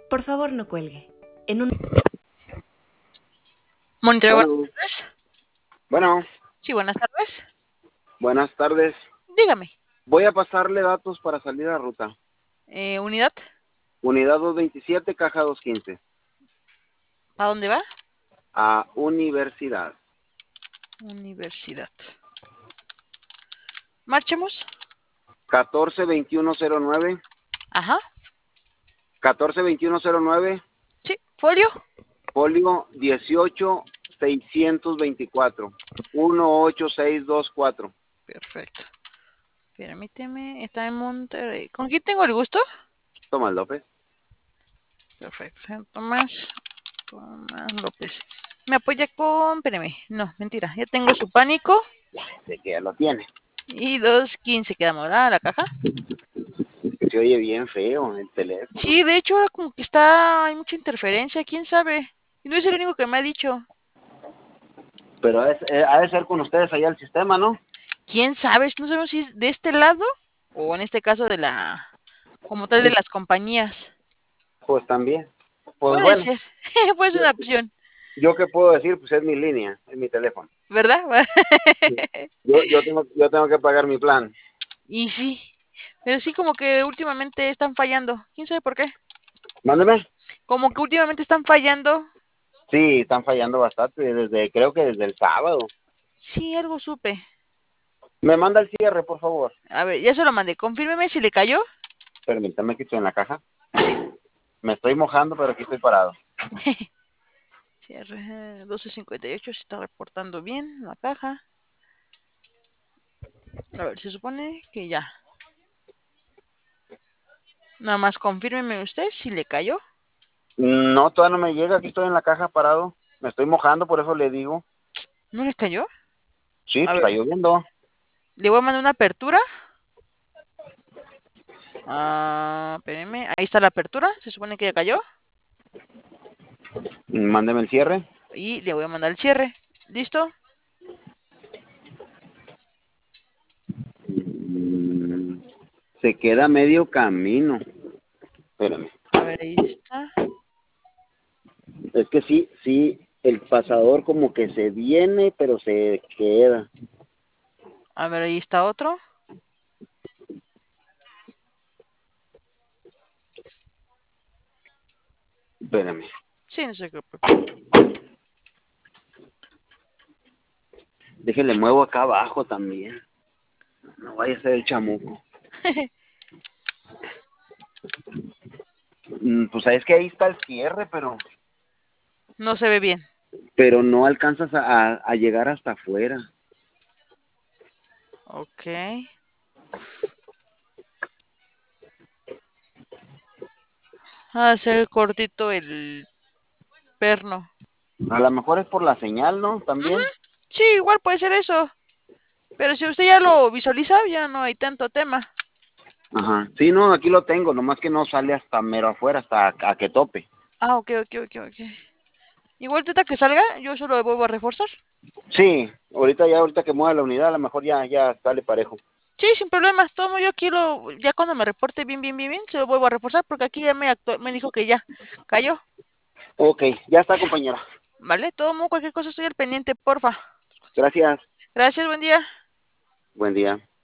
Por favor, no cuelgue. En un... Monitor, buenas Bueno, tardes. bueno, Sí, buenas tardes. buenas tardes. Dígame. Voy a pasarle datos para salir a ruta. ¿Unidad? Unidad 227, caja 215. ¿A dónde va? A Universidad. Universidad. Marchemos. 142109. Ajá. 142109. Sí. ¿Folio? Folio 18624. 18624. Perfecto. Permíteme. Está en Monterrey. ¿Con quién tengo el gusto? Tomás López. Perfecto. Tomás López. ¿Me apoya con...? Espérame. No, mentira. Ya tengo su pánico. Sé que ya lo tiene. Y 215 quedamos, ¿verdad? La caja. Se oye bien feo el teléfono. Sí, de hecho, ahora como que está... Hay mucha interferencia. ¿Quién sabe? Y no es el único que me ha dicho. Pero ha de ser con ustedes allá el sistema, ¿no? ¿Quién sabe? No sabemos si es de este lado o en este caso de la, como tal de las compañías. Pues también. Pues Puede bueno, ser, puede ser yo, una opción, yo qué puedo decir, pues es mi línea, es mi teléfono. ¿verdad? Yo tengo que pagar mi plan. Y sí, pero sí como que últimamente están fallando. ¿Quién sabe por qué? Mándeme. Como que últimamente están fallando. Sí, están fallando bastante, creo que desde el sábado. Sí, algo supe. Me manda el cierre, por favor. A ver, ya se lo mandé. Confírmeme si le cayó. Permítame que estoy en la caja. Sí. Me estoy mojando, pero aquí estoy parado. Cierre 1258 se está reportando bien la caja. A ver, se supone que ya. Nada más confírmeme usted si le cayó. No, todavía no me llega, aquí estoy en la caja parado. Me estoy mojando, por eso le digo. ¿No le cayó? Sí, A pues ver, está lloviendo. le voy a mandar una apertura. Espérenme. Ahí está la apertura. Se supone que ya cayó. Mándeme el cierre. Y le voy a mandar el cierre. ¿Listo? Mm, Se queda medio camino. Espérame. A ver, ahí está. Es que sí, el pasador como que se viene, pero se queda. A ver, ahí está otro. Espérame. Sí, no se preocupe. Déjele muevo acá abajo también. No vaya a ser el chamuco. Pues es que ahí está el cierre, No se ve bien. pero no alcanzas a llegar hasta afuera. Ok. Va a ser cortito el perno. A lo mejor es por la señal, ¿no? Ujú. También. Sí, igual puede ser eso. Pero si usted ya lo visualiza, ya no hay tanto tema. Ajá. Sí, no, aquí lo tengo, nomás que no sale hasta mero afuera, hasta a que tope. Ok, ok. Igual ahorita que salga, yo solo lo vuelvo a reforzar. Sí, ahorita que mueva la unidad, a lo mejor ya sale parejo. Sí, sin problemas. Tomo yo aquí ya cuando me reporte bien, se lo vuelvo a reforzar porque aquí ya me dijo que ya cayó. Ok, ya está, compañera. ¿Vale? Tomo cualquier cosa, estoy al pendiente, porfa. Gracias. Gracias, buen día. Buen día.